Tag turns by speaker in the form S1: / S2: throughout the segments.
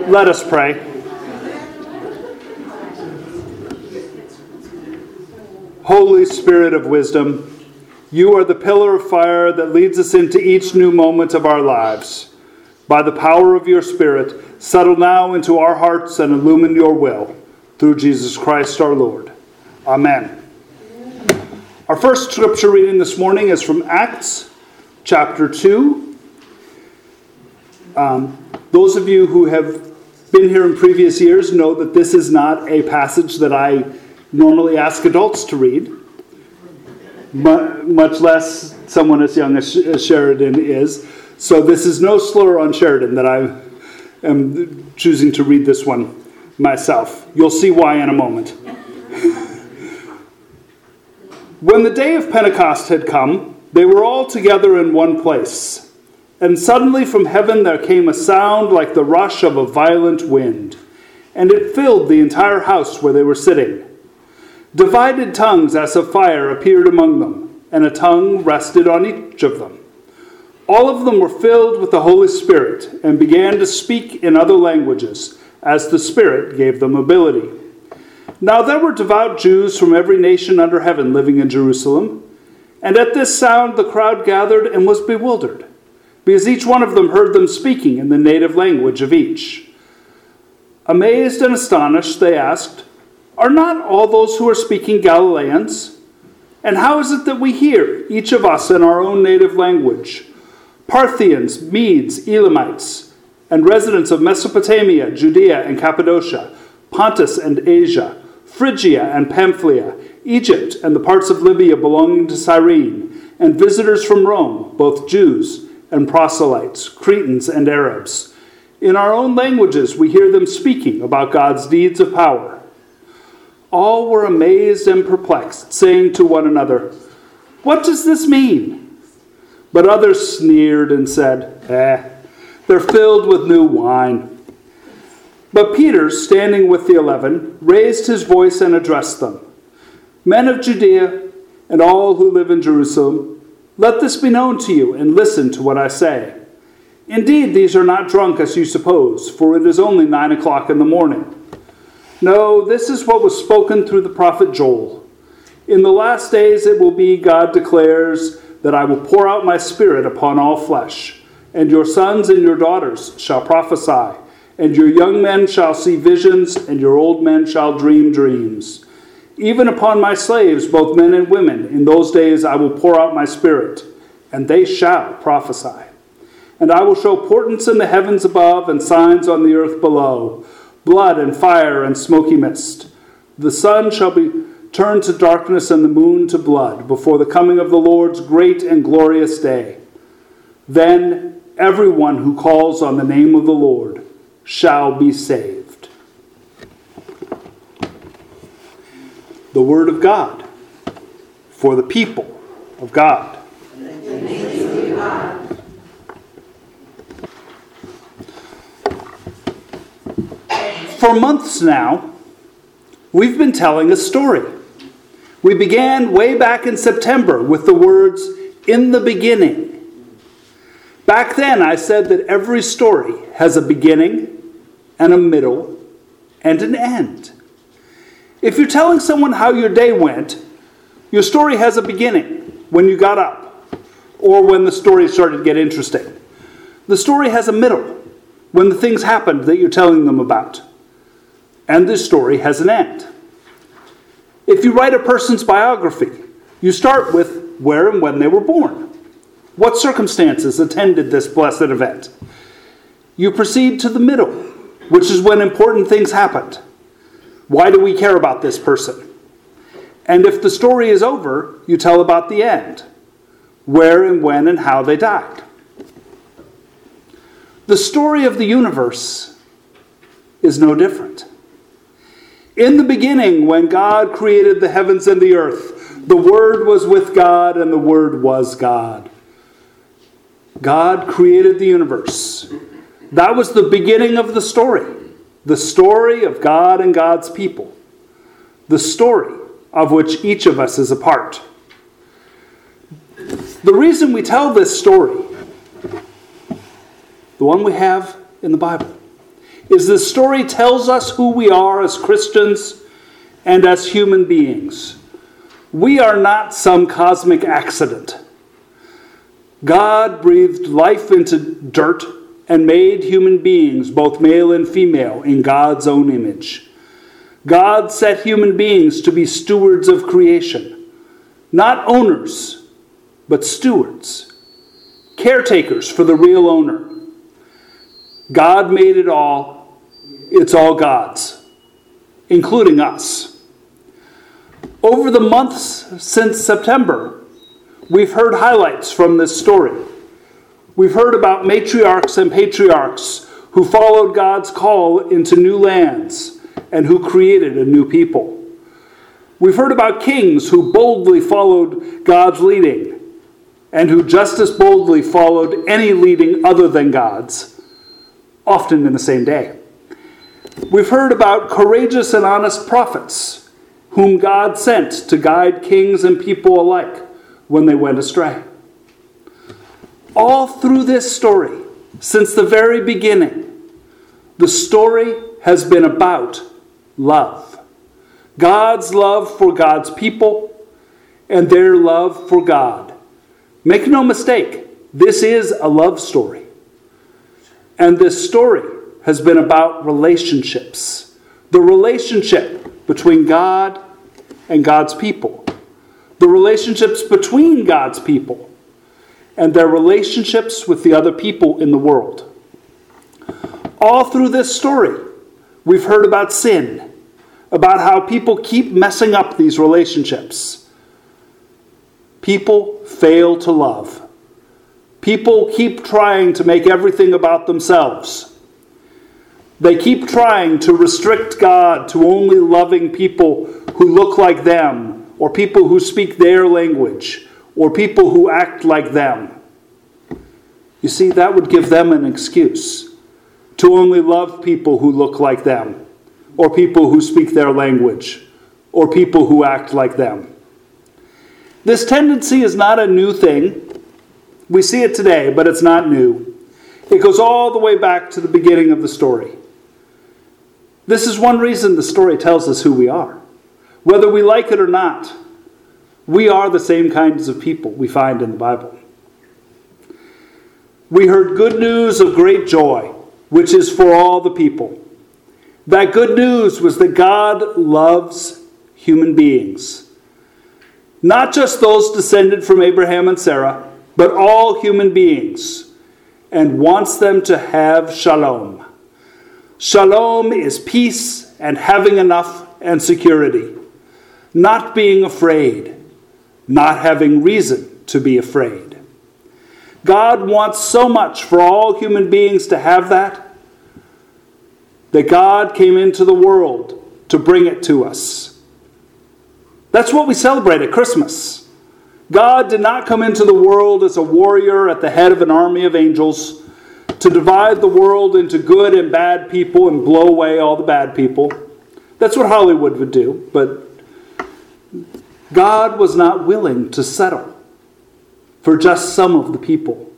S1: Let us pray. Holy Spirit of wisdom, you are the pillar of fire that leads us into each new moment of our lives. By the power of your Spirit, settle now into our hearts and illumine your will. Through Jesus Christ our Lord. Amen. Our first scripture reading this morning is from Acts chapter 2. Those of you who have been here in previous years know that this is not a passage that I normally ask adults to read, much less someone as young as Sheridan is. So this is no slur on Sheridan that I am choosing to read this one myself. You'll see why in a moment. When the day of Pentecost had come, they were all together in one place. And suddenly from heaven there came a sound like the rush of a violent wind, and it filled the entire house where they were sitting. Divided tongues as of fire appeared among them, and a tongue rested on each of them. All of them were filled with the Holy Spirit and began to speak in other languages, as the Spirit gave them ability. Now there were devout Jews from every nation under heaven living in Jerusalem, and at this sound the crowd gathered and was bewildered, because each one of them heard them speaking in the native language of each. Amazed and astonished, they asked, "Are not all those who are speaking Galileans? And how is it that we hear, each of us in our own native language? Parthians, Medes, Elamites, and residents of Mesopotamia, Judea and Cappadocia, Pontus and Asia, Phrygia and Pamphylia, Egypt and the parts of Libya belonging to Cyrene, and visitors from Rome, both Jews and proselytes, Cretans and Arabs. In our own languages we hear them speaking about God's deeds of power." All were amazed and perplexed, saying to one another, "What does this mean?" But others sneered and said, "They're filled with new wine." But Peter, standing with the 11, raised his voice and addressed them. "Men of Judea and all who live in Jerusalem, let this be known to you, and listen to what I say. Indeed, these are not drunk as you suppose, for it is only 9 o'clock in the morning. No, this is what was spoken through the prophet Joel. In the last days it will be, God declares, that I will pour out my Spirit upon all flesh, and your sons and your daughters shall prophesy, and your young men shall see visions, and your old men shall dream dreams. Even upon my slaves, both men and women, in those days I will pour out my Spirit, and they shall prophesy. And I will show portents in the heavens above and signs on the earth below, blood and fire and smoky mist. The sun shall be turned to darkness and the moon to blood before the coming of the Lord's great and glorious day. Then everyone who calls on the name of the Lord shall be saved." The word of God for the people of God. For months now, we've been telling a story. We began way back in September with the words, "In the beginning." Back then, I said that every story has a beginning and a middle and an end. If you're telling someone how your day went, your story has a beginning when you got up or when the story started to get interesting. The story has a middle when the things happened that you're telling them about. And this story has an end. If you write a person's biography, you start with where and when they were born. What circumstances attended this blessed event? You proceed to the middle, which is when important things happened. Why do we care about this person? And if the story is over, you tell about the end, where and when and how they died. The story of the universe is no different. In the beginning, when God created the heavens and the earth, the Word was with God and the Word was God. God created the universe. That was the beginning of the story of God and God's people, the story of which each of us is a part. The reason we tell this story, the one we have in the Bible, is the story tells us who we are as Christians and as human beings. We are not some cosmic accident. God breathed life into dirt and made human beings, both male and female, in God's own image. God set human beings to be stewards of creation, not owners, but stewards, caretakers for the real owner. God made it all. It's all God's, including us. Over the months since September, we've heard highlights from this story. We've heard about matriarchs and patriarchs who followed God's call into new lands and who created a new people. We've heard about kings who boldly followed God's leading and who just as boldly followed any leading other than God's, often in the same day. We've heard about courageous and honest prophets whom God sent to guide kings and people alike when they went astray. All through this story, since the very beginning, the story has been about love. God's love for God's people and their love for God. Make no mistake, this is a love story. And this story has been about relationships. The relationship between God and God's people. The relationships between God's people and their relationships with the other people in the world. All through this story, we've heard about sin, about how people keep messing up these relationships. People fail to love. People keep trying to make everything about themselves. They keep trying to restrict God to only loving people who look like them, or people who speak their language, or people who act like them. You see, that would give them an excuse to only love people who look like them, or people who speak their language, or people who act like them. This tendency is not a new thing. We see it today, but it's not new. It goes all the way back to the beginning of the story. This is one reason the story tells us who we are. Whether we like it or not, we are the same kinds of people we find in the Bible. We heard good news of great joy, which is for all the people. That good news was that God loves human beings. Not just those descended from Abraham and Sarah, but all human beings, and wants them to have shalom. Shalom is peace and having enough and security. Not being afraid. Not having reason to be afraid. God wants so much for all human beings to have that God came into the world to bring it to us. That's what we celebrate at Christmas. God did not come into the world as a warrior at the head of an army of angels to divide the world into good and bad people and blow away all the bad people. That's what Hollywood would do, but God was not willing to settle for just some of the people.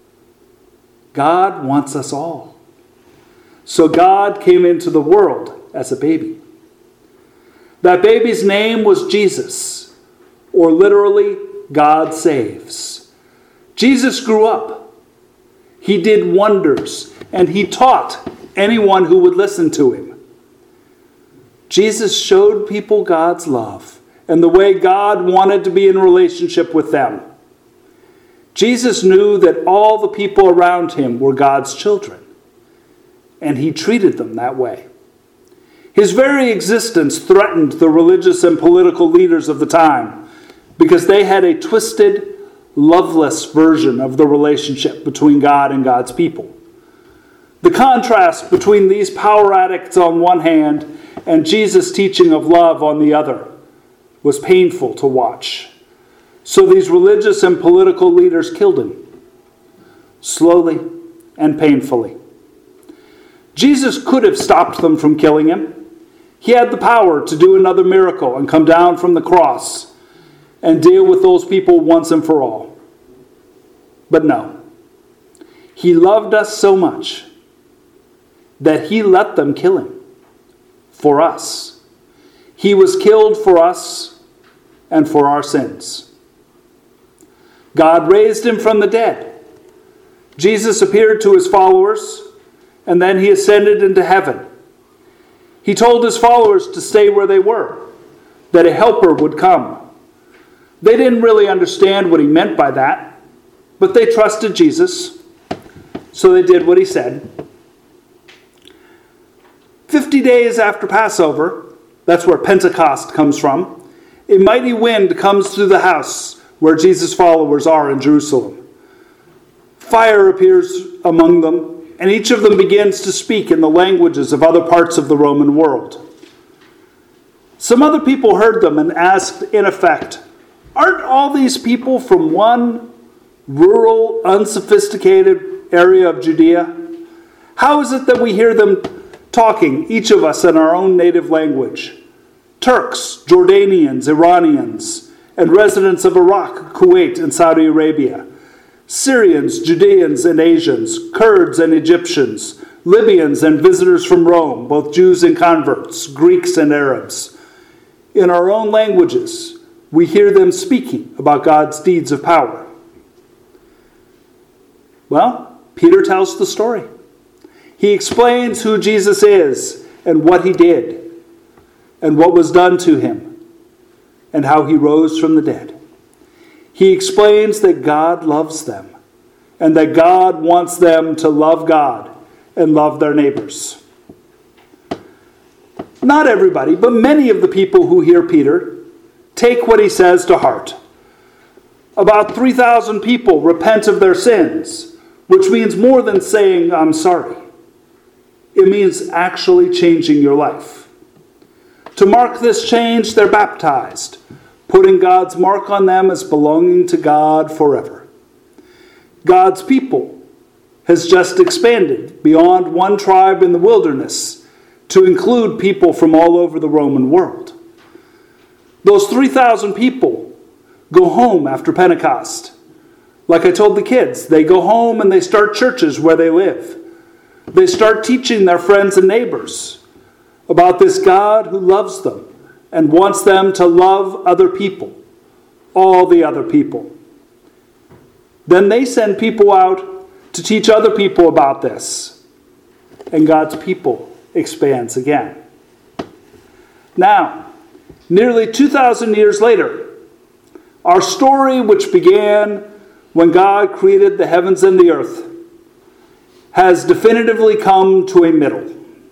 S1: God wants us all. So God came into the world as a baby. That baby's name was Jesus, or literally, God saves. Jesus grew up. He did wonders, and he taught anyone who would listen to him. Jesus showed people God's love and the way God wanted to be in relationship with them. Jesus knew that all the people around him were God's children, and he treated them that way. His very existence threatened the religious and political leaders of the time because they had a twisted, loveless version of the relationship between God and God's people. The contrast between these power addicts on one hand and Jesus' teaching of love on the other was painful to watch. So these religious and political leaders killed him, slowly and painfully. Jesus could have stopped them from killing him. He had the power to do another miracle and come down from the cross and deal with those people once and for all. But no. He loved us so much that he let them kill him for us. He was killed for us and for our sins. God raised him from the dead. Jesus appeared to his followers, and then he ascended into heaven. He told his followers to stay where they were, that a helper would come. They didn't really understand what he meant by that, but they trusted Jesus, so they did what he said. 50 days after Passover, that's where Pentecost comes from, a mighty wind comes through the house where Jesus' followers are in Jerusalem. Fire appears among them, and each of them begins to speak in the languages of other parts of the Roman world. Some other people heard them and asked, in effect, "Aren't all these people from one rural, unsophisticated area of Judea? How is it that we hear them talking, each of us in our own native language? Turks, Jordanians, Iranians, and residents of Iraq, Kuwait, and Saudi Arabia, Syrians, Judeans, and Asians, Kurds and Egyptians, Libyans and visitors from Rome, both Jews and converts, Greeks and Arabs. In our own languages, we hear them speaking about God's deeds of power." Well, Peter tells the story. He explains who Jesus is and what he did and what was done to him and how he rose from the dead. He explains that God loves them and that God wants them to love God and love their neighbors. Not everybody, but many of the people who hear Peter take what he says to heart. About 3,000 people repent of their sins, which means more than saying, "I'm sorry." It means actually changing your life. To mark this change, they're baptized, putting God's mark on them as belonging to God forever. God's people has just expanded beyond one tribe in the wilderness to include people from all over the Roman world. Those 3,000 people go home after Pentecost. Like I told the kids, they go home and they start churches where they live. They start teaching their friends and neighbors about this God who loves them and wants them to love other people, all the other people. Then they send people out to teach other people about this, and God's people expands again. Now, nearly 2,000 years later, our story, which began when God created the heavens and the earth, has definitively come to a middle.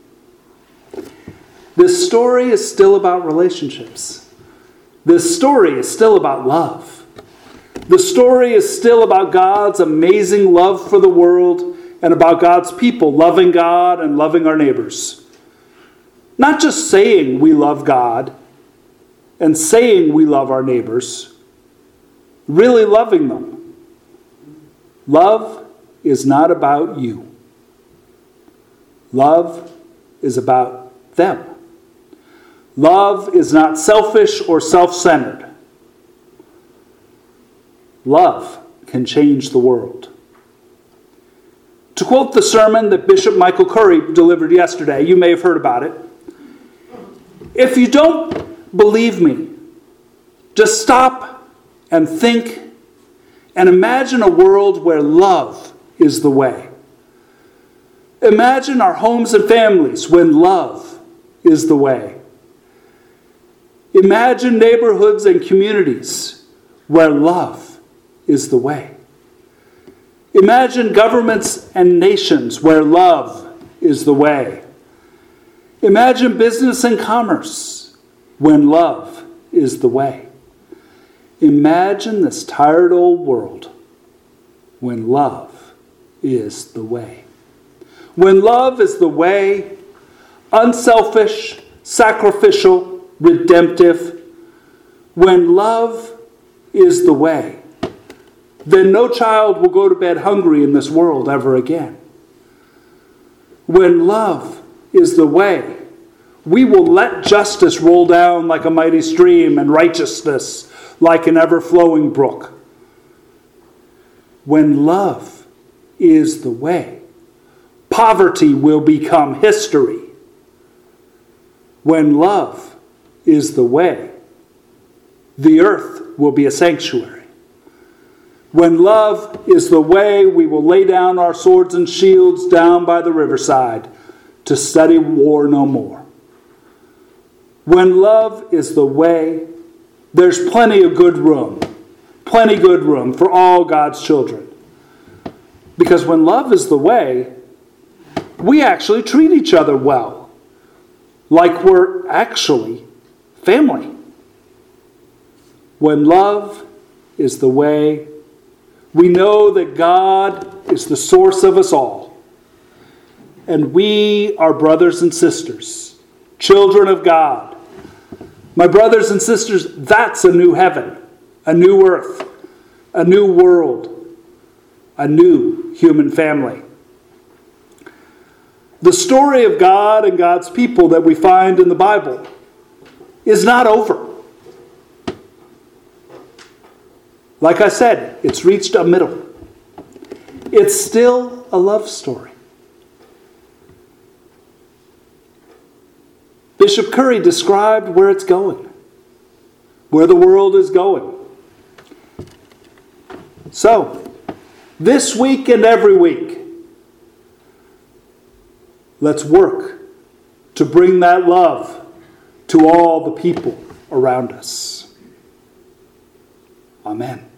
S1: This story is still about relationships. This story is still about love. The story is still about God's amazing love for the world and about God's people loving God and loving our neighbors. Not just saying we love God and saying we love our neighbors, really loving them. Love is not about you. Love is about them. Love is not selfish or self-centered. Love can change the world. To quote the sermon that Bishop Michael Curry delivered yesterday, you may have heard about it. If you don't believe me, just stop and think and imagine a world where love is the way. Imagine our homes and families when love is the way. Imagine neighborhoods and communities where love is the way. Imagine governments and nations where love is the way. Imagine business and commerce when love is the way. Imagine this tired old world when love is the way. When love is the way, unselfish, sacrificial, redemptive, when love is the way, then no child will go to bed hungry in this world ever again. When love is the way, we will let justice roll down like a mighty stream and righteousness like an ever-flowing brook. When love is the way, poverty will become history. When love is the way, the earth will be a sanctuary. When love is the way, we will lay down our swords and shields down by the riverside to study war no more. When love is the way, there's plenty good room for all God's children. Because when love is the way, we actually treat each other well, like we're actually family. When love is the way, we know that God is the source of us all. And we are brothers and sisters, children of God. My brothers and sisters, that's a new heaven, a new earth, a new world, a new human family. The story of God and God's people that we find in the Bible is not over. Like I said, it's reached a middle. It's still a love story. Bishop Curry described where it's going, where the world is going. So, this week and every week, let's work to bring that love to all the people around us. Amen.